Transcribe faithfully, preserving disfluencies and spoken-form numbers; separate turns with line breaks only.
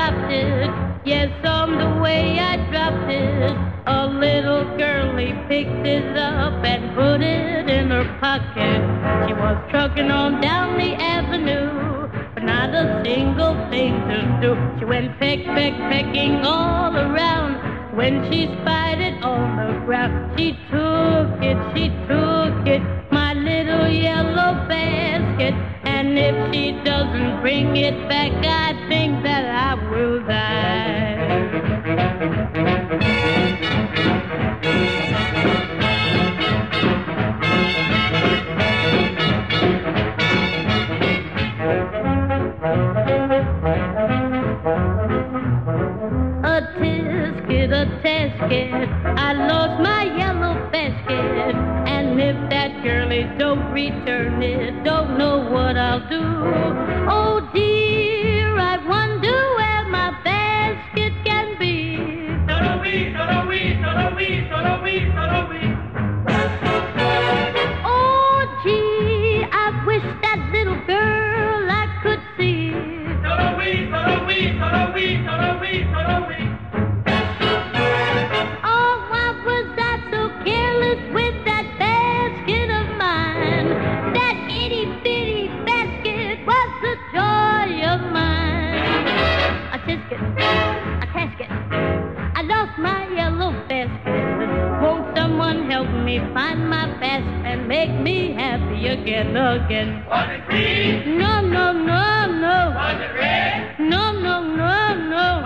dropped it. Yes, on the way I dropped it. A little girlie picked it up and put it in her pocket. She was trucking on down the avenue, but not a single thing to do. She went peck, peck, pecking all around. When she spied it on the ground, she took it, she took it, my little yellow basket. And if she doesn't bring it back, I think that I will die. A tisket, a tasket, I lost my yellow basket. And if that girlie don't return it, don't know what I'll do. Oh dear, I wonder where my basket can be.
Solo-wee, solo-wee, solo-wee, solo-wee, solo-wee.
Oh gee, I wish that little girl I could see.
Solo-wee, solo-wee, solo-wee, solo-wee, solo-wee.
Oh, why was I so careless with that basket of mine? That itty-bitty basket was the joy of mine. A tisket, a casket, I lost my yellow basket. Won't someone help me find my basket and make me happy again, again?
Was it green?
No, no, no, no.
Was it red?
No, no, no, no.